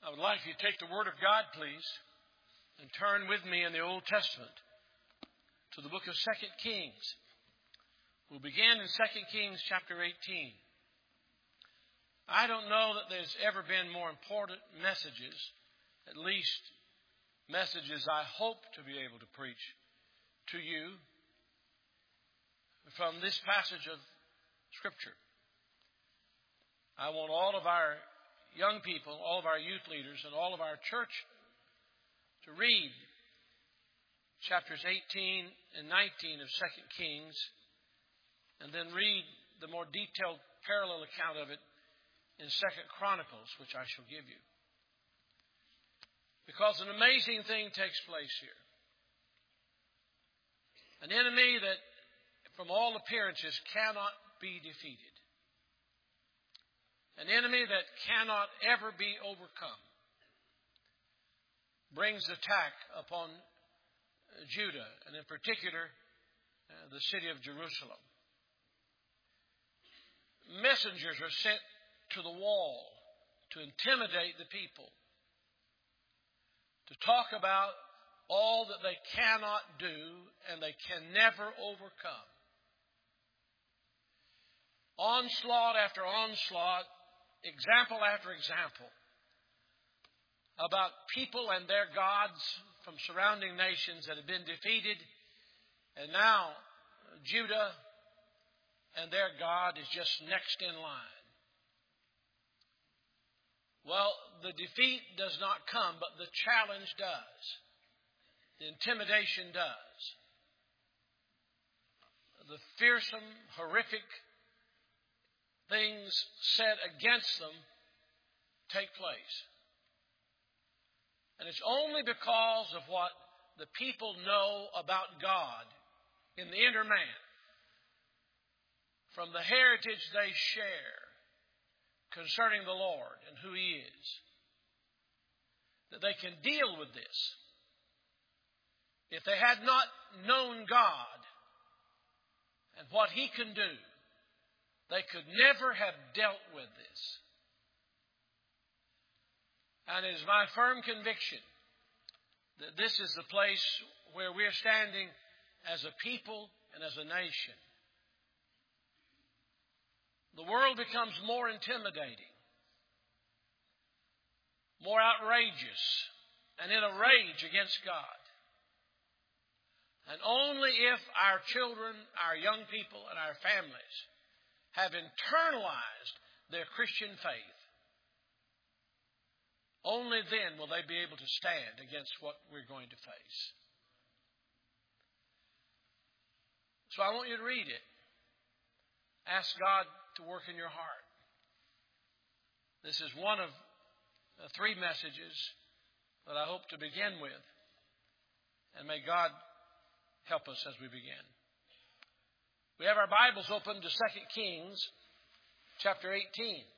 I would like you to take the Word of God, please, and turn with me in the Old Testament to the book of 2 Kings. We'll begin in 2 Kings chapter 18. I don't know that there's ever been more important messages, at least messages I hope to be able to preach to you from this passage of Scripture. I want all of our young people, all of our youth leaders, and all of our church to read chapters 18 and 19 of 2 Kings, and then read the more detailed parallel account of it in 2 Chronicles, which I shall give you. Because an amazing thing takes place here. An enemy that, from all appearances, cannot be defeated. An enemy that cannot ever be overcome brings attack upon Judah, and in particular, the city of Jerusalem. Messengers are sent to the wall to intimidate the people, to talk about all that they cannot do and they can never overcome. Onslaught after onslaught, example after example, about people and their gods from surrounding nations that have been defeated, and now Judah and their God is just next in line. Well, the defeat does not come, but the challenge does. The intimidation does. The fearsome, horrific things said against them take place. And it's only because of what the people know about God in the inner man, from the heritage they share concerning the Lord and who He is, that they can deal with this. If they had not known God and what He can do, they could never have dealt with this. And it is my firm conviction that this is the place where we're standing as a people and as a nation. The world becomes more intimidating, more outrageous, and in a rage against God. And only if our children, our young people, and our families have internalized their Christian faith, only then will they be able to stand against what we're going to face. So I want you to read it. Ask God to work in your heart. This is one of the three messages that I hope to begin with. And may God help us as we begin. We have our Bibles open to 2 Kings chapter 18.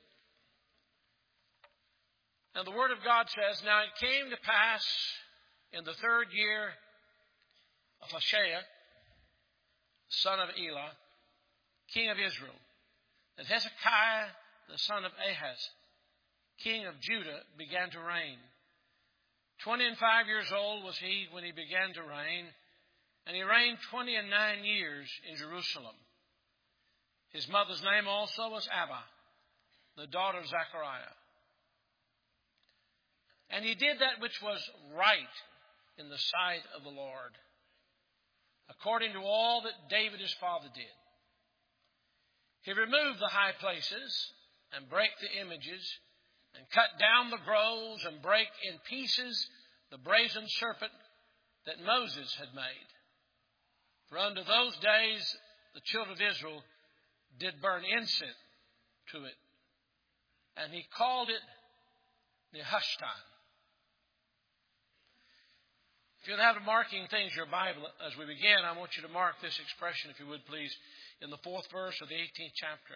And the Word of God says, Now it came to pass in the 3rd year of Hoshea, son of Elah, king of Israel, that Hezekiah, the son of Ahaz, king of Judah, began to reign. 25 years old was he when he began to reign, and he reigned 29 years in Jerusalem. His mother's name also was Abba, the daughter of Zechariah. And he did that which was right in the sight of the Lord, according to all that David his father did. He removed the high places and brake the images, and cut down the groves and brake in pieces the brazen serpent that Moses had made. For unto those days the children of Israel did burn incense to it. And he called it Nehushtan. If you'll have marking things in your Bible as we begin, I want you to mark this expression, if you would please, in the 4th verse of the 18th chapter.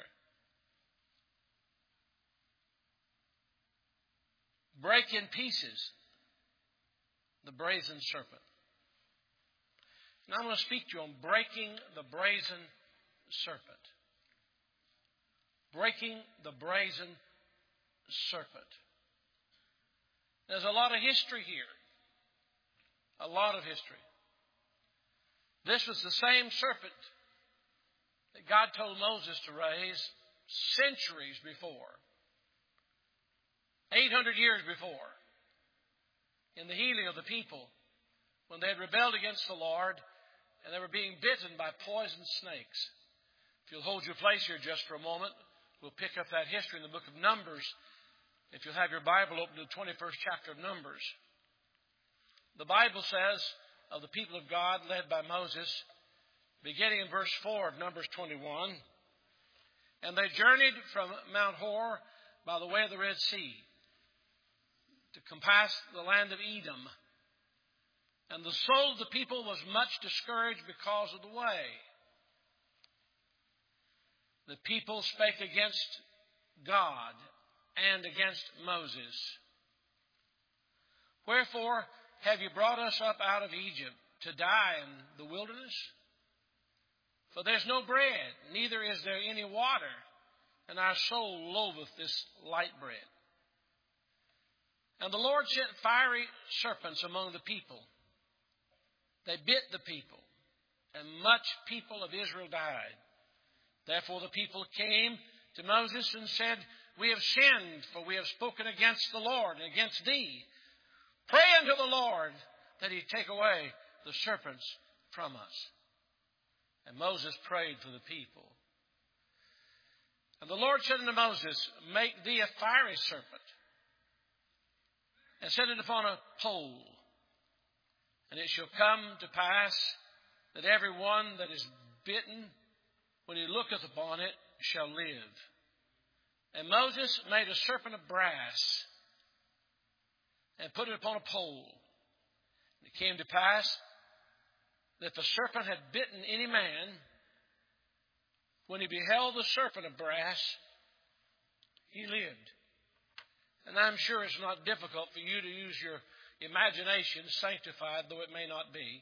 Break in pieces the brazen serpent. Now I'm going to speak to you on breaking the brazen serpent. Breaking the brazen serpent. There's a lot of history here. A lot of history. This was the same serpent that God told Moses to raise centuries before. 800 years before. In the healing of the people. When they had rebelled against the Lord and they were being bitten by poisonous snakes. If you'll hold your place here just for a moment, we'll pick up that history in the book of Numbers. If you'll have your Bible open to the 21st chapter of Numbers. The Bible says of the people of God led by Moses, beginning in verse 4 of Numbers 21, and they journeyed from Mount Hor by the way of the Red Sea to compass the land of Edom. And the soul of the people was much discouraged because of the way. The people spake against God and against Moses. Wherefore have you brought us up out of Egypt to die in the wilderness? For there's no bread, neither is there any water, and our soul loatheth this light bread. And the Lord sent fiery serpents among the people. They bit the people, and much people of Israel died. Therefore the people came to Moses and said, We have sinned, for we have spoken against the Lord and against thee. Pray unto the Lord that he take away the serpents from us. And Moses prayed for the people. And the Lord said unto Moses, Make thee a fiery serpent, and set it upon a pole. And it shall come to pass that every one that is bitten, when he looketh upon it, shall live. And Moses made a serpent of brass, and put it upon a pole. And it came to pass that the serpent had bitten any man. When he beheld the serpent of brass, he lived. And I'm sure it's not difficult for you to use your imagination, sanctified though it may not be,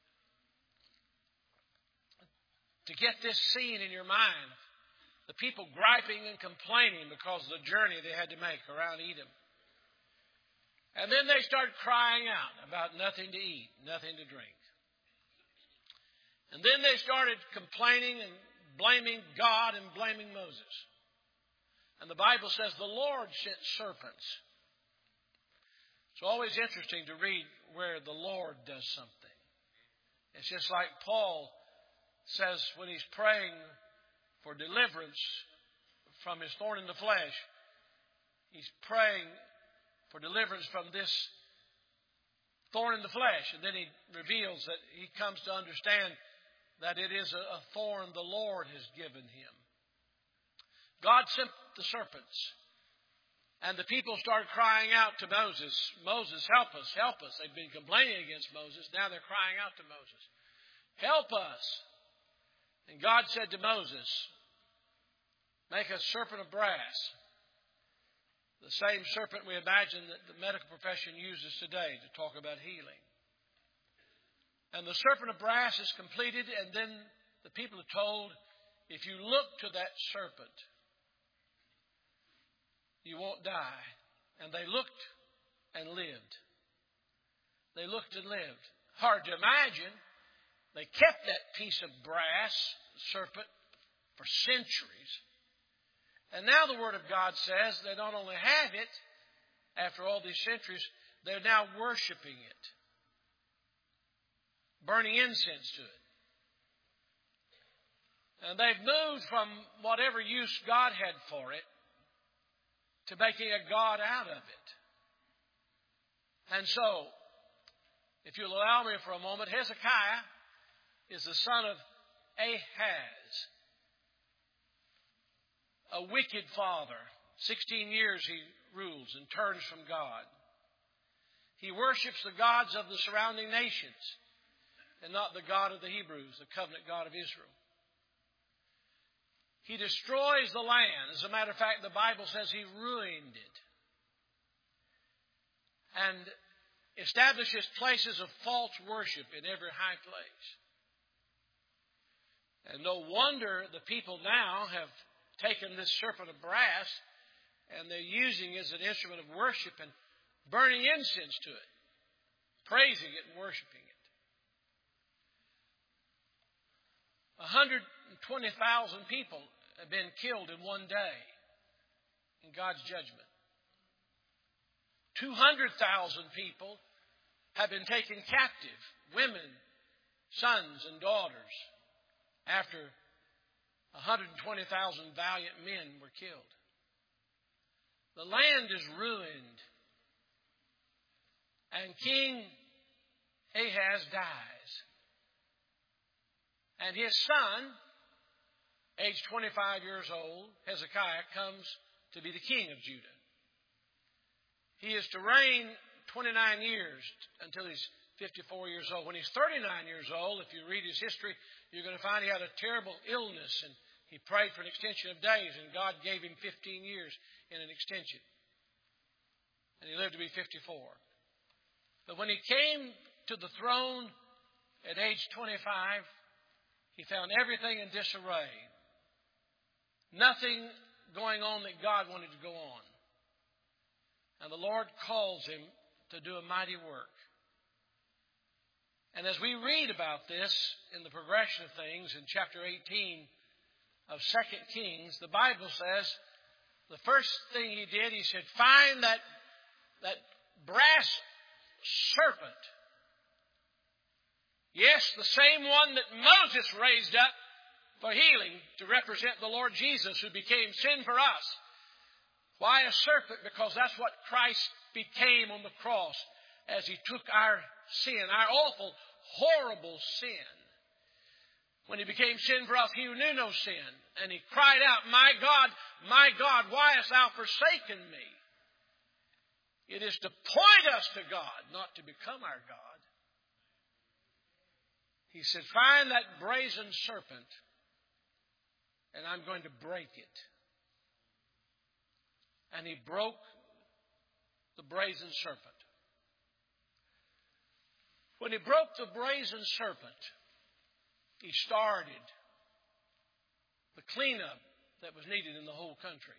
to get this scene in your mind. The people griping and complaining because of the journey they had to make around Edom. And then they started crying out about nothing to eat, nothing to drink. And then they started complaining and blaming God and blaming Moses. And the Bible says the Lord sent serpents. It's always interesting to read where the Lord does something. It's just like Paul says when he's praying for deliverance from his thorn in the flesh. He's praying for deliverance from this thorn in the flesh. And then he reveals that he comes to understand that it is a thorn the Lord has given him. God sent the serpents. And the people started crying out to Moses, Moses, help us, help us. They've been complaining against Moses. Now they're crying out to Moses, help us. And God said to Moses, make a serpent of brass. The same serpent we imagine that the medical profession uses today to talk about healing. And the serpent of brass is completed, and then the people are told, if you look to that serpent, you won't die. And they looked and lived. They looked and lived. Hard to imagine. They kept that piece of brass, serpent, for centuries. And now the Word of God says they not only have it, after all these centuries, they're now worshiping it. Burning incense to it. And they've moved from whatever use God had for it to making a god out of it. And so, if you'll allow me for a moment, Hezekiah is the son of Ahaz, a wicked father. 16 years he rules and turns from God. He worships the gods of the surrounding nations and not the God of the Hebrews, the covenant God of Israel. He destroys the land. As a matter of fact, the Bible says he ruined it. And establishes places of false worship in every high place. And no wonder the people now have taken this serpent of brass and they're using it as an instrument of worship. And burning incense to it, praising it and worshiping it. 120,000 people have been killed in one day in God's judgment. 200,000 people have been taken captive, women, sons, and daughters, after 120,000 valiant men were killed. The land is ruined, and King Ahaz dies. And his son, aged 25 years old, Hezekiah, comes to be the king of Judah. He is to reign 29 years until he's 54 years old. When he's 39 years old, if you read his history, you're going to find he had a terrible illness, and he prayed for an extension of days, and God gave him 15 years in an extension. And he lived to be 54. But when he came to the throne at age 25, he found everything in disarray. Nothing going on that God wanted to go on. And the Lord calls him to do a mighty work. And as we read about this in the progression of things in chapter 18 of 2 Kings, the Bible says the first thing he did, he said, find that brass serpent. Yes, the same one that Moses raised up for healing to represent the Lord Jesus who became sin for us. Why a serpent? Because that's what Christ became on the cross as he took our sin, our awful, horrible sin. When he became sin for us, he who knew no sin. And he cried out, my God, why hast thou forsaken me? It is to point us to God, not to become our God. He said, find that brazen serpent, and I'm going to break it. And he broke the brazen serpent. When he broke the brazen serpent, he started the cleanup that was needed in the whole country.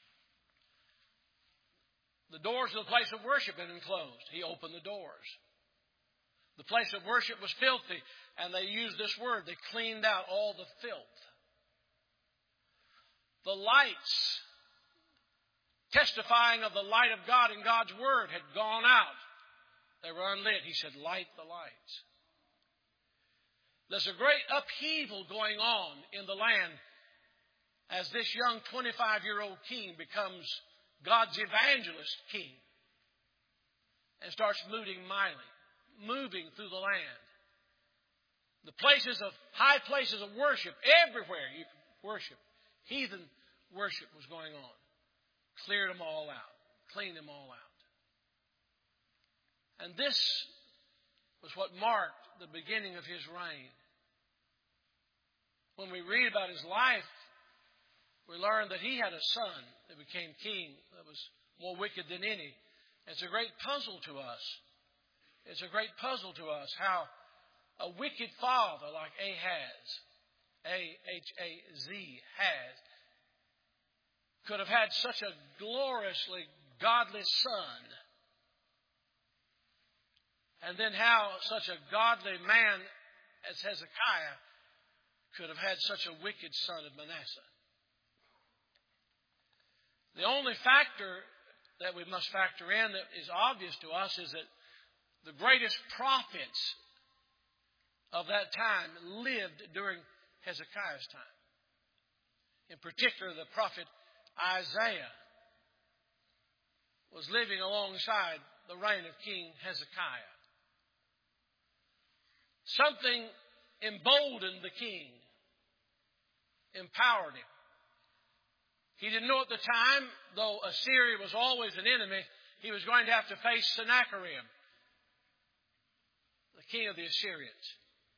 The doors of the place of worship had been closed. He opened the doors. The place of worship was filthy, and they used this word. They cleaned out all the filth. The lights, testifying of the light of God and God's Word, had gone out. They were unlit. He said, light the lights. There's a great upheaval going on in the land as this young 25-year-old king becomes God's evangelist king and starts moving through the land. The high places of worship, everywhere you could worship, heathen worship was going on. Cleared them all out. Cleaned them all out. And this was what marked the beginning of his reign. When we read about his life, we learn that he had a son that became king that was more wicked than any. It's a great puzzle to us. It's a great puzzle to us how a wicked father like Ahaz, A-H-A-Z, could have had such a gloriously godly son. And then how such a godly man as Hezekiah could have had such a wicked son of Manasseh. The only factor that we must factor in that is obvious to us is that the greatest prophets of that time lived during Hezekiah's time. In particular, the prophet Isaiah was living alongside the reign of King Hezekiah. Something emboldened the king, empowered him. He didn't know at the time, though Assyria was always an enemy, he was going to have to face Sennacherib, the king of the Assyrians,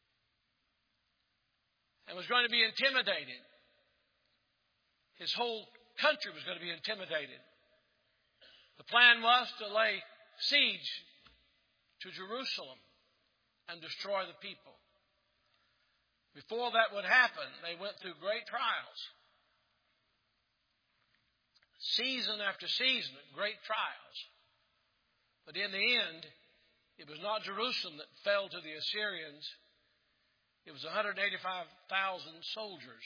and was going to be intimidated. His whole country was going to be intimidated. The plan was to lay siege to Jerusalem and destroy the people. Before that would happen, they went through great trials. Season after season, great trials. But in the end, it was not Jerusalem that fell to the Assyrians. It was 185,000 soldiers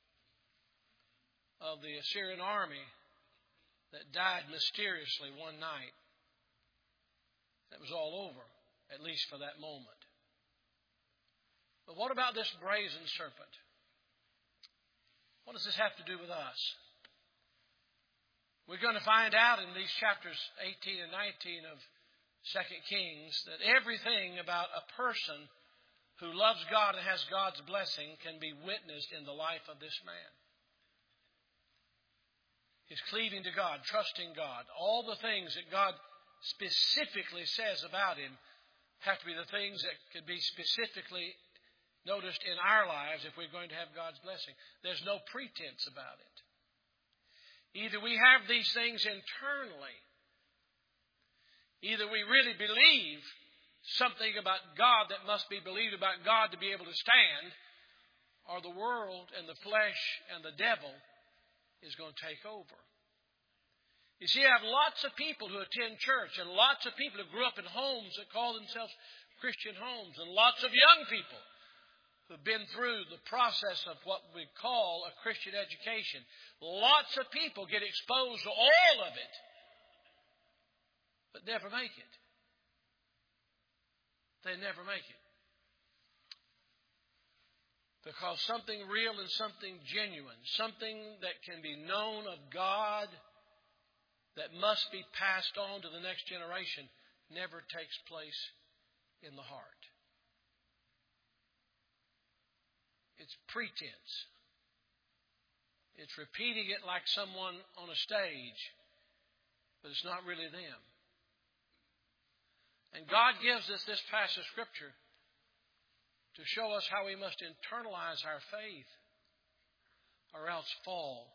of the Assyrian army that died mysteriously one night. That was all over, at least for that moment. But what about this brazen serpent? What does this have to do with us? We're going to find out in these chapters 18 and 19 of 2 Kings that everything about a person who loves God and has God's blessing can be witnessed in the life of this man. His cleaving to God, trusting God, all the things that God specifically says about him have to be the things that could be specifically noticed in our lives if we're going to have God's blessing. There's no pretense about it. Either we have these things internally, either we really believe something about God that must be believed about God to be able to stand, or the world and the flesh and the devil is going to take over. You see, I have lots of people who attend church and lots of people who grew up in homes that call themselves Christian homes, and lots of young people who've been through the process of what we call a Christian education. Lots of people get exposed to all of it, but never make it. They never make it. Because something real and something genuine, something that can be known of God, that must be passed on to the next generation, never takes place in the heart. It's pretense. It's repeating it like someone on a stage, but it's not really them. And God gives us this passage of Scripture to show us how we must internalize our faith or else fall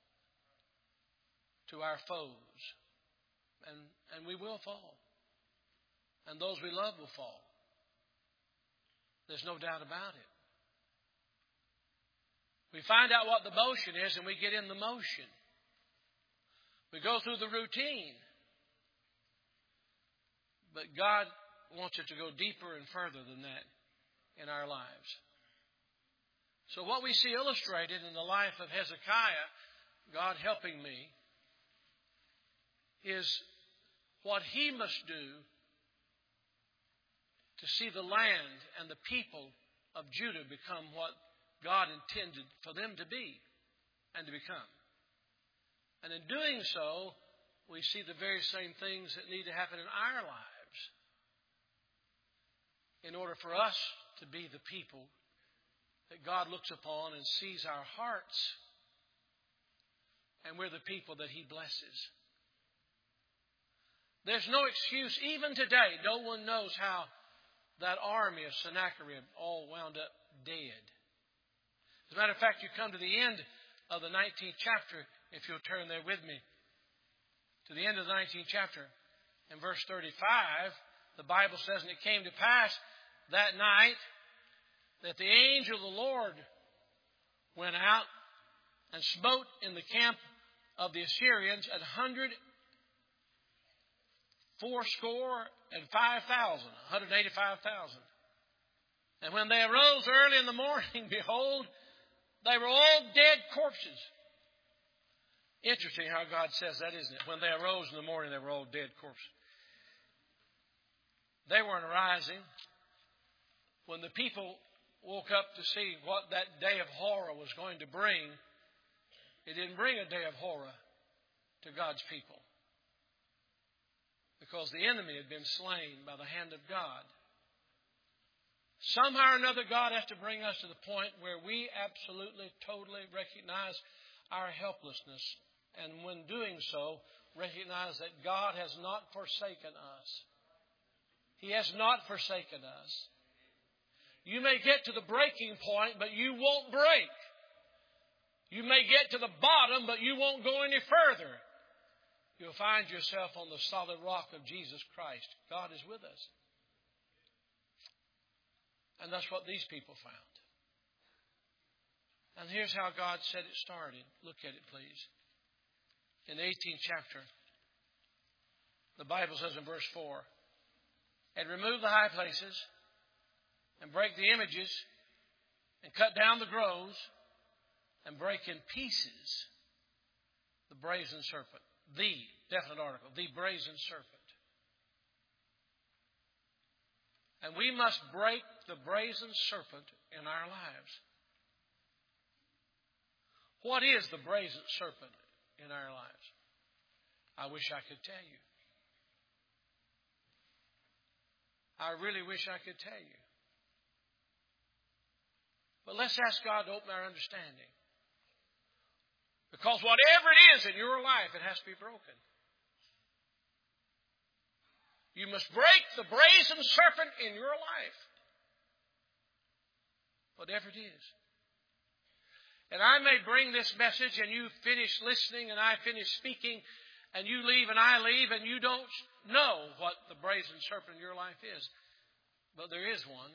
to our foes. And we will fall. And those we love will fall. There's no doubt about it. We find out what the motion is and we get in the motion. We go through the routine. But God wants it to go deeper and further than that in our lives. So what we see illustrated in the life of Hezekiah, God helping me, is what he must do to see the land and the people of Judah become what God intended for them to be and to become. And in doing so, we see the very same things that need to happen in our lives in order for us to be the people that God looks upon and sees our hearts, and we're the people that He blesses. There's no excuse. Even today, no one knows how that army of Sennacherib all wound up dead. As a matter of fact, you come to the end of the 19th chapter, if you'll turn there with me, to the end of the 19th chapter, in verse 35, the Bible says, "And it came to pass that night that the angel of the Lord went out and smote in the camp of the Assyrians 185,000. And when they arose early in the morning, behold, they were all dead corpses." Interesting how God says that, isn't it? When they arose in the morning, they were all dead corpses. They weren't arising. When the people woke up to see what that day of horror was going to bring, it didn't bring a day of horror to God's people, because the enemy had been slain by the hand of God. Somehow or another, God has to bring us to the point where we absolutely, totally recognize our helplessness. And when doing so, recognize that God has not forsaken us. He has not forsaken us. You may get to the breaking point, but you won't break. You may get to the bottom, but you won't go any further. You'll find yourself on the solid rock of Jesus Christ. God is with us. And that's what these people found. And here's how God said it started. Look at it, please. In the 18th chapter, the Bible says in verse 4, and remove the high places, and break the images, and cut down the groves, and break in pieces the brazen serpent. The, definite article, the brazen serpent. And we must break the brazen serpent in our lives. What is the brazen serpent in our lives? I wish I could tell you. I really wish I could tell you. But let's ask God to open our understanding. Because whatever it is in your life, it has to be broken. You must break the brazen serpent in your life. Whatever it is. And I may bring this message and you finish listening and I finish speaking and you leave and I leave and you don't know what the brazen serpent in your life is. But there is one.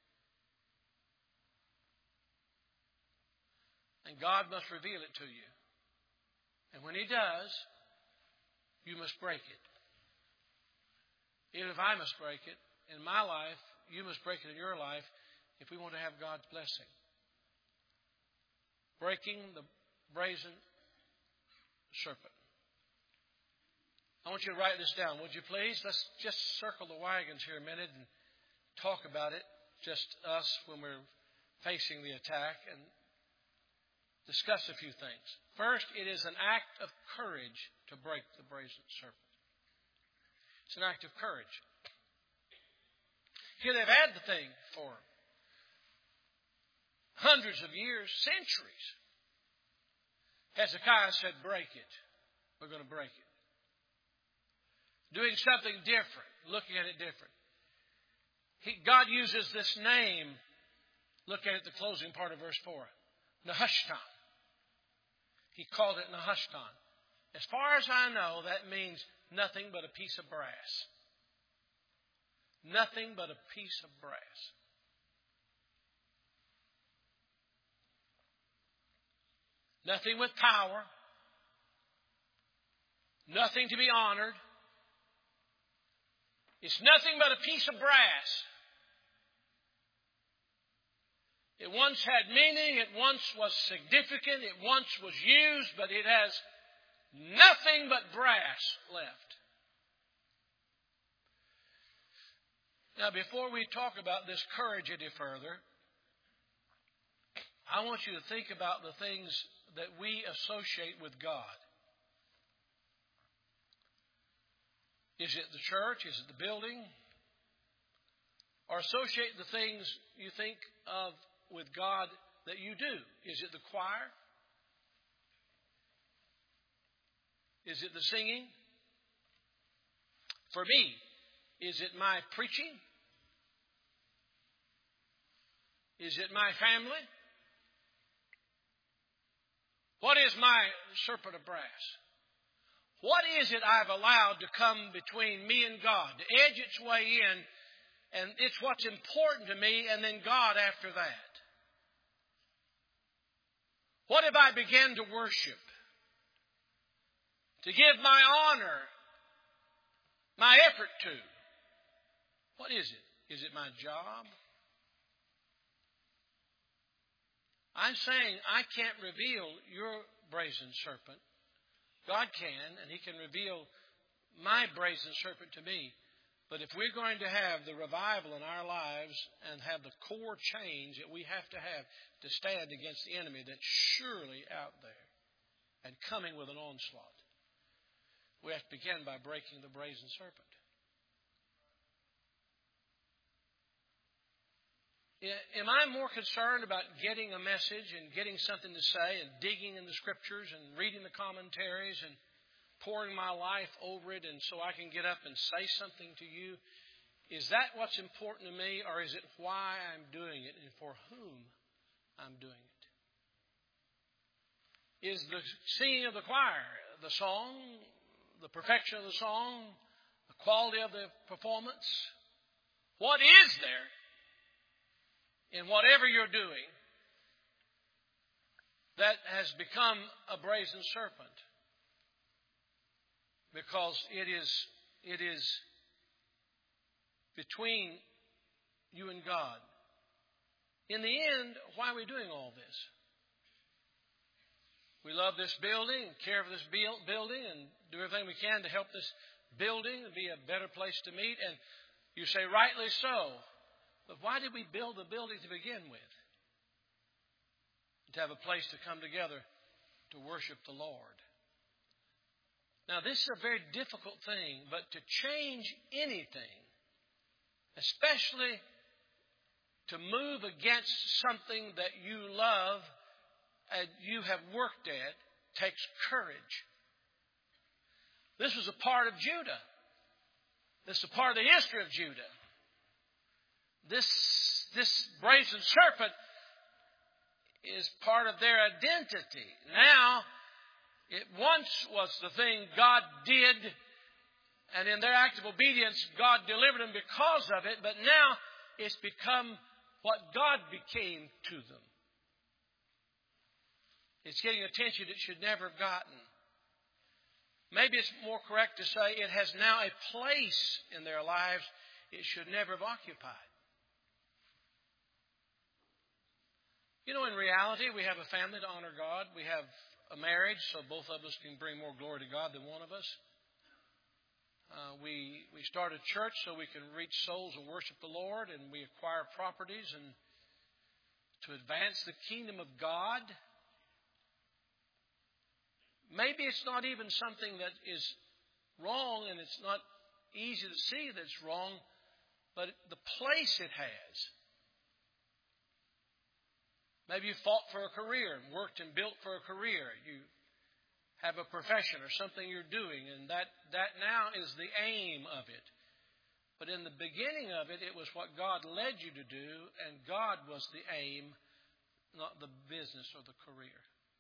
And God must reveal it to you. And when He does, you must break it. Even if I must break it in my life, you must break it in your life if we want to have God's blessing. Breaking the brazen serpent. I want you to write this down, would you please? Let's just circle the wagons here a minute and talk about it, just us when we're facing the attack, and discuss a few things. First, it is an act of courage to break the brazen serpent. It's an act of courage. Here they've had the thing for hundreds of years, centuries. Hezekiah said, break it. We're going to break it. Doing something different, looking at it different. God uses this name. Look at it, the closing part of verse 4. Nehushtan. He called it Nehushtan. As far as I know, that means nothing but a piece of brass. Nothing but a piece of brass. Nothing with power. Nothing to be honored. It's nothing but a piece of brass. It once had meaning. It once was significant. It once was used, but it has nothing but brass left. Now, before we talk about this courage any further, I want you to think about the things that we associate with God. Is it the church? Is it the building? Or associate the things you think of with God that you do. Is it the choir? Is it the singing? For me, is it my preaching? Is it my family? What is my serpent of brass? What is it I've allowed to come between me and God, to edge its way in, and it's what's important to me, and then God after that? What have I begun to worship? To give my honor, my effort to? What is it? Is it my job? I'm saying I can't reveal your brazen serpent. God can, and He can reveal my brazen serpent to me. But if we're going to have the revival in our lives and have the core change that we have to stand against the enemy that's surely out there and coming with an onslaught, we have to begin by breaking the brazen serpent. Am I more concerned about getting a message and getting something to say and digging in the Scriptures and reading the commentaries and pouring my life over it and so I can get up and say something to you? Is that what's important to me, or is it why I'm doing it and for whom I'm doing it? Is the singing of the choir, the song, the perfection of the song, the quality of the performance? What is there in whatever you're doing that has become a brazen serpent? Because it is It is between you and God. In the end, why are we doing all this? We love this building, care for this building, and do everything we can to help this building be a better place to meet. And you say, rightly so. But why did we build the building to begin with? To have a place to come together to worship the Lord. Now, this is a very difficult thing, but to change anything, especially to move against something that you love and you have worked at, takes courage. This was a part of Judah. This is a part of the history of Judah. This brazen serpent is part of their identity. Now, it once was the thing God did, and in their act of obedience, God delivered them because of it, but now it's become what God became to them. It's getting attention it should never have gotten. Maybe it's more correct to say it has now a place in their lives it should never have occupied. You know, in reality, we have a family to honor God. We have a marriage, so both of us can bring more glory to God than one of us. We start a church so we can reach souls and worship the Lord, and we acquire properties and to advance the kingdom of God. Maybe it's not even something that is wrong, and it's not easy to see that it's wrong, but the place it has. Maybe you fought for a career and worked and built for a career. You have a profession or something you're doing, and that now is the aim of it. But in the beginning of it, it was what God led you to do, and God was the aim, not the business or the career.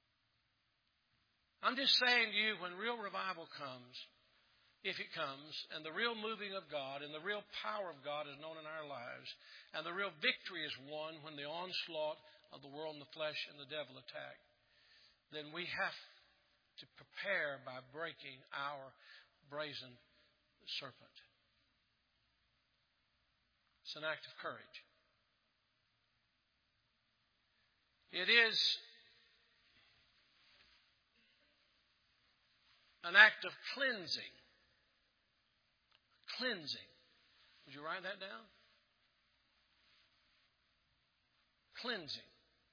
I'm just saying to you, when real revival comes, if it comes, and the real moving of God and the real power of God is known in our lives, and the real victory is won when the onslaught of the world and the flesh and the devil attack, then we have to prepare by breaking our brazen serpent. It's an act of courage. It is an act of cleansing. Cleansing. Would you write that down? Cleansing.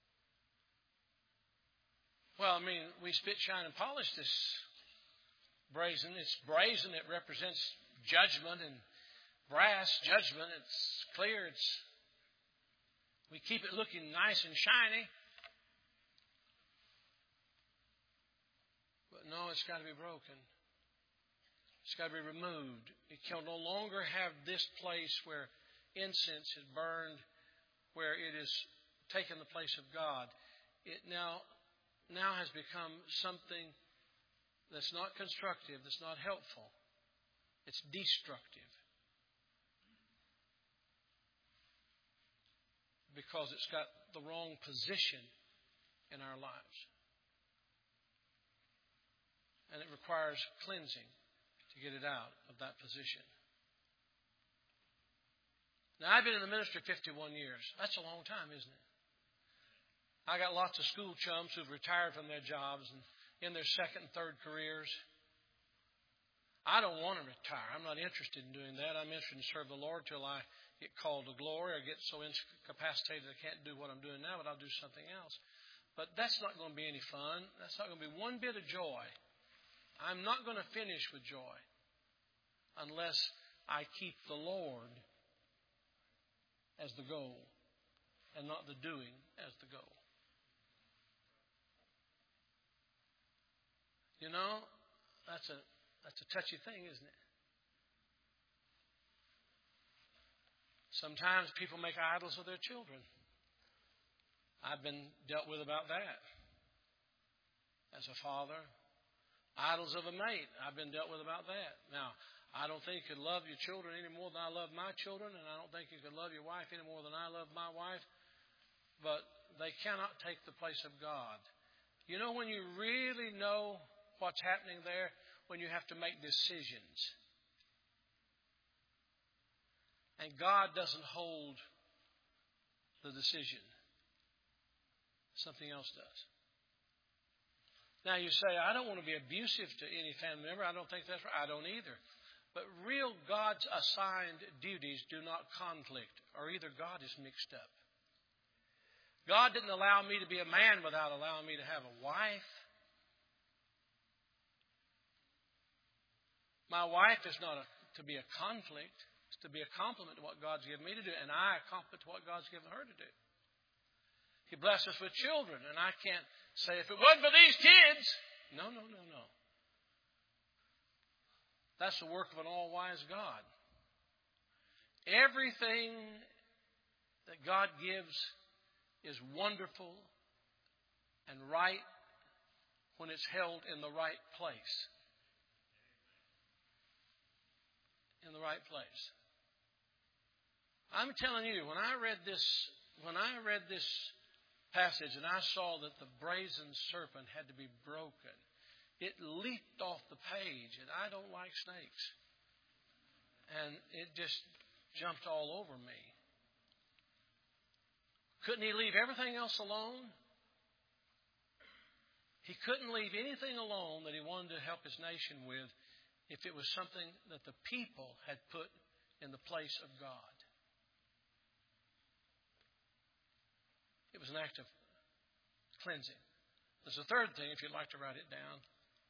Well, I mean, we spit, shine, and polish this brazen. It's brazen. It represents judgment, and brass, judgment. It's clear. We keep it looking nice and shiny. But no, it's got to be broken. It's got to be removed. It can no longer have this place where incense is burned, where it is taken the place of God. It now has become something that's not constructive, that's not helpful. It's destructive. Because it's got the wrong position in our lives. And it requires cleansing to get it out of that position. Now, I've been in the ministry 51 years. That's a long time, isn't it? I got lots of school chums who've retired from their jobs and in their second and third careers. I don't want to retire. I'm not interested in doing that. I'm interested in serve the Lord till I get called to glory or get so incapacitated I can't do what I'm doing now, but I'll do something else. But that's not going to be any fun. That's not going to be one bit of joy. I'm not going to finish with joy unless I keep the Lord as the goal and not the doing as the goal. You know, that's a touchy thing, isn't it? Sometimes people make idols of their children. I've been dealt with about that as a father. Idols of a mate. I've been dealt with about that. Now, I don't think you could love your children any more than I love my children, and I don't think you could love your wife any more than I love my wife. But they cannot take the place of God. You know when you really know what's happening there? When you have to make decisions. And God doesn't hold the decision. Something else does. Now you say, I don't want to be abusive to any family member. I don't think that's right. I don't either. But real God's assigned duties do not conflict, or either God is mixed up. God didn't allow me to be a man without allowing me to have a wife. My wife is not to be a conflict. It's to be a complement to what God's given me to do, and I a complement to what God's given her to do. He blessed us with children, and I can't say, if it wasn't for these kids. No. That's the work of an all-wise God. Everything that God gives is wonderful and right when it's held in the right place. In the right place. I'm telling you, when I read this passage and I saw that the brazen serpent had to be broken, it leaped off the page, and I don't like snakes. And it just jumped all over me. Couldn't he leave everything else alone? He couldn't leave anything alone that he wanted to help his nation with if it was something that the people had put in the place of God. It was an act of cleansing. There's a third thing, if you'd like to write it down.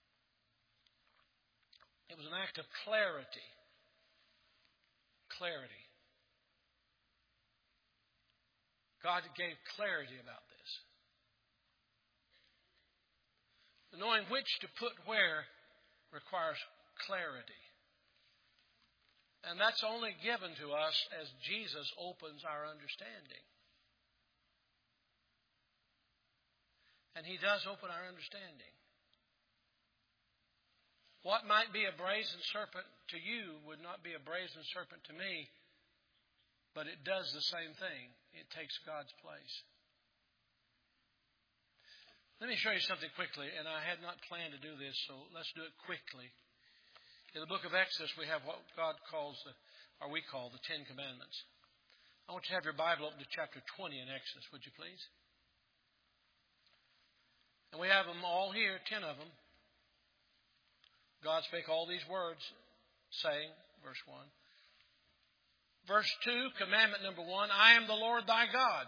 It was an act of clarity. Clarity. God gave clarity about this. Knowing which to put where requires clarity. And that's only given to us as Jesus opens our understanding. And He does open our understanding. What might be a brazen serpent to you would not be a brazen serpent to me, but it does the same thing. It takes God's place. Let me show you something quickly, and I had not planned to do this, so let's do it quickly. In the book of Exodus, we have what God calls, we call the Ten Commandments. I want you to have your Bible open to chapter 20 in Exodus, would you please? And we have them all here, 10 of them. God spake all these words, saying, verse 1. Verse 2, commandment number 1, I am the Lord thy God.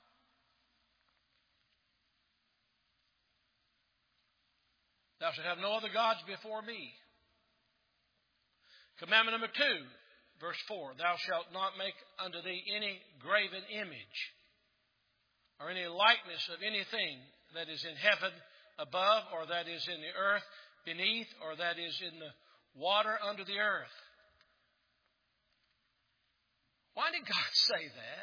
Thou shalt have no other gods before me. Commandment number 2, verse 4, thou shalt not make unto thee any graven image, or any likeness of anything that is in heaven above, or that is in the earth beneath, or that is in the water under the earth. Why did God say that?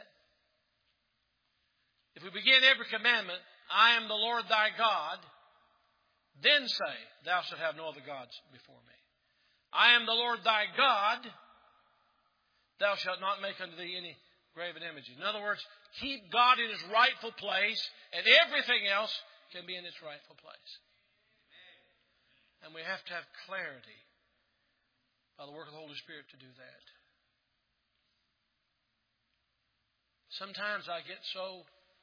If we begin every commandment, I am the Lord thy God, then say, thou shalt have no other gods before me. I am the Lord thy God, thou shalt not make unto thee any graven images. In other words, keep God in His rightful place, and everything else can be in its rightful place. And we have to have clarity by the work of the Holy Spirit to do that. Sometimes I get so,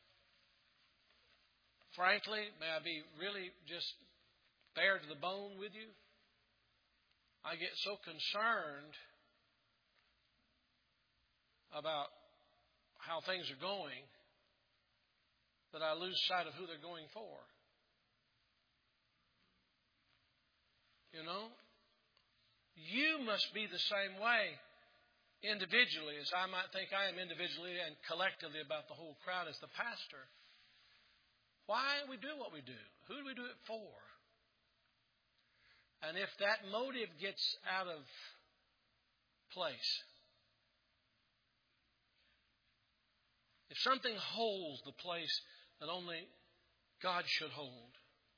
frankly, may I be really just bare to the bone with you? I get so concerned about how things are going that I lose sight of who they're going for. You know, you must be the same way individually as I might think I am individually and collectively about the whole crowd as the pastor. Why do we do what we do? Who do we do it for? And if that motive gets out of place, if something holds the place that only God should hold,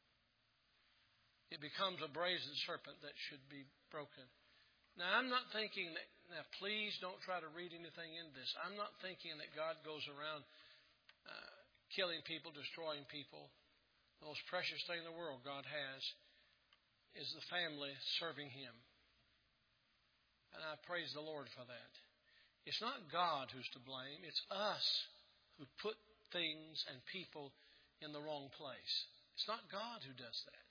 it becomes a brazen serpent that should be broken. Now, I'm not thinking that, now please don't try to read anything in this. I'm not thinking that God goes around killing people, destroying people. The most precious thing in the world God has is the family serving Him. And I praise the Lord for that. It's not God who's to blame. It's us who put things and people in the wrong place. It's not God who does that.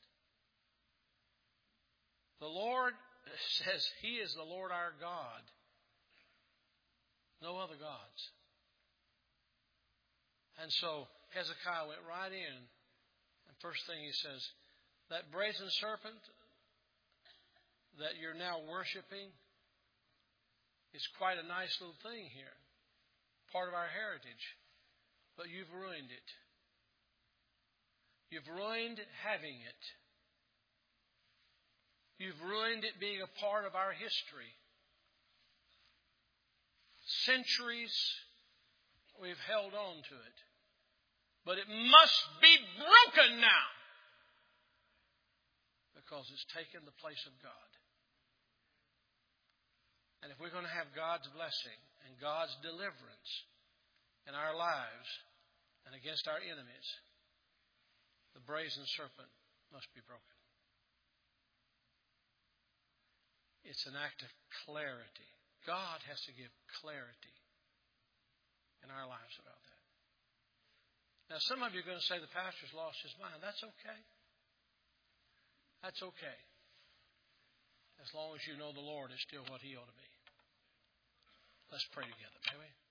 The Lord says He is the Lord our God. No other gods. And so Hezekiah went right in. And first thing he says, that brazen serpent that you're now worshiping is quite a nice little thing here. Part of our heritage. But you've ruined it. You've ruined having it. You've ruined it being a part of our history. Centuries we've held on to it. But it must be broken now. Because it's taken the place of God. And if we're going to have God's blessing and God's deliverance in our lives and against our enemies, the brazen serpent must be broken. It's an act of clarity. God has to give clarity in our lives about that. Now, some of you are going to say the pastor's lost his mind. That's okay. That's okay. As long as you know the Lord is still what He ought to be. Let's pray together, may we?